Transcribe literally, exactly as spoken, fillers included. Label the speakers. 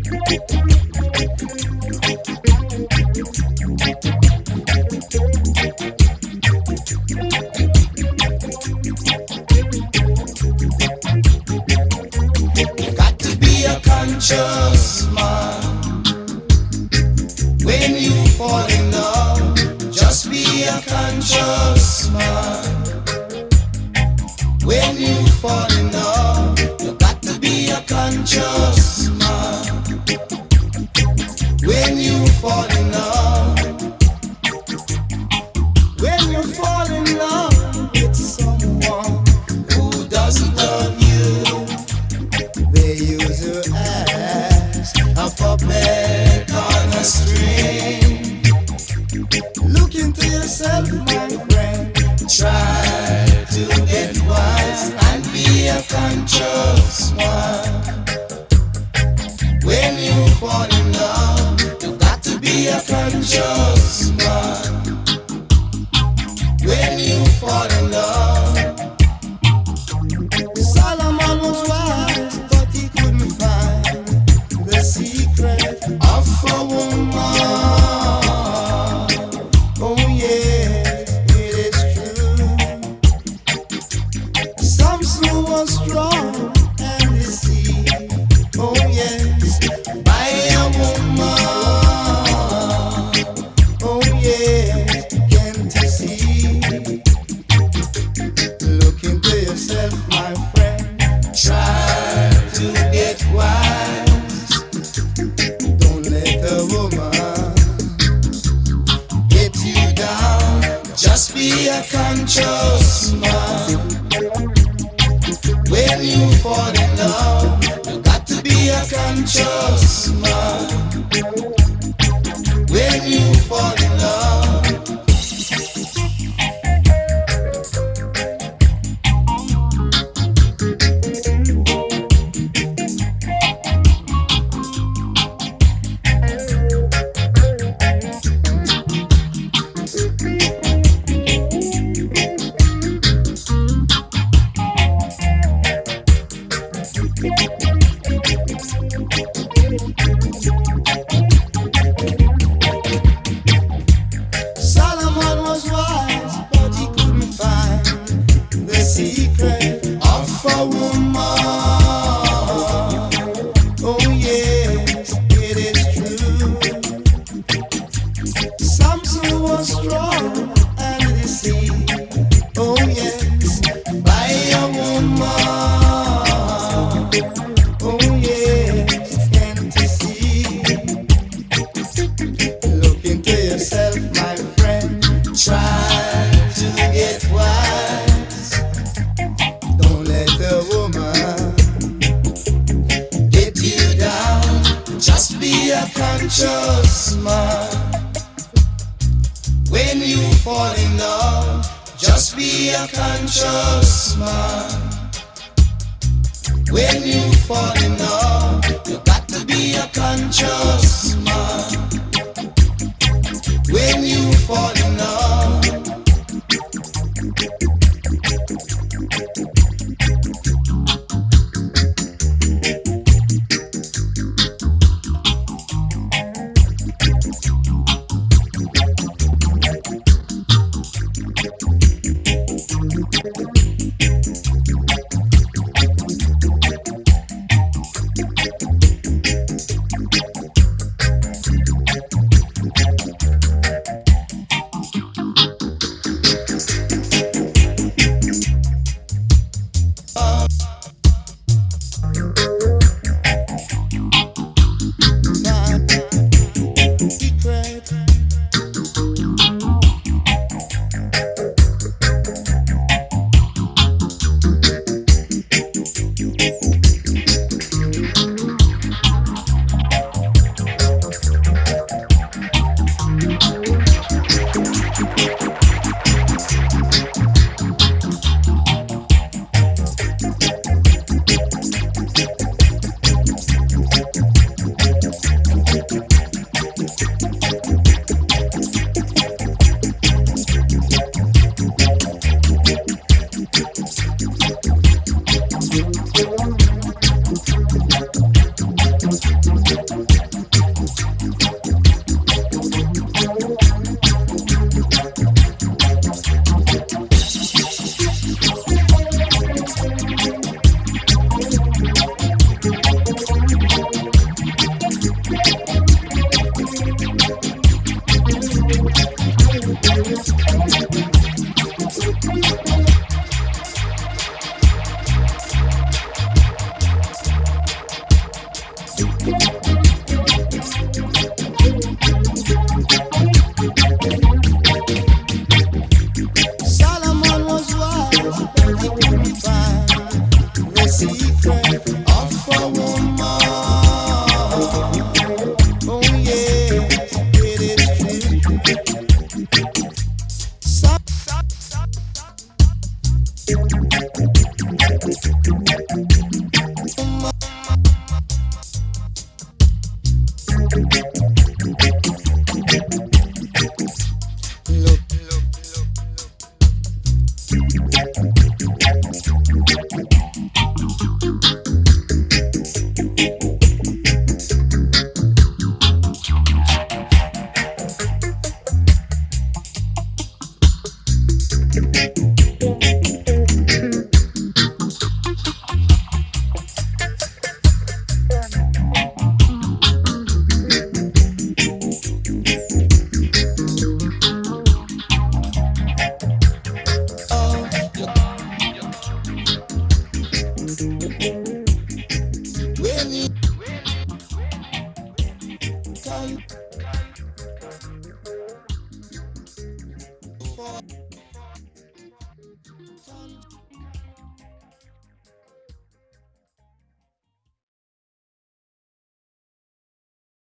Speaker 1: Got to be a conscious man. When you fall in love, just be a conscious man. When you fall in love, you got to be a conscious man. When you fall in love, when you fall in love with someone who doesn't love you, they use you as a puppet on a string. Look into yourself, my friend. Try to get wise and be a conscious one. When you fall in love, you got to be a conscious man. When you fall in love, Solomon was wise, but he couldn't find the secret of a woman. Oh yes, it is true. Samson was strong and deceived. Oh yes, by a woman. Oh yes, can't you see? Look into yourself, my friend. Try to get wise. Don't let a woman get you down. Just be a conscious man. When you fall in love, you got to be a conscious man. When you fall in love, Solomon was wise, but he couldn't find the secret of a woman. Oh yes, it is true. Samson was strong and deceived. Oh yes, by a woman. Oh yes, can't you see? Look into yourself, my friend. Try to get wise. Don't let a woman get you down. Just be a conscious man. When you fall in love, just be a conscious man. When you fall in love, you got to be a conscious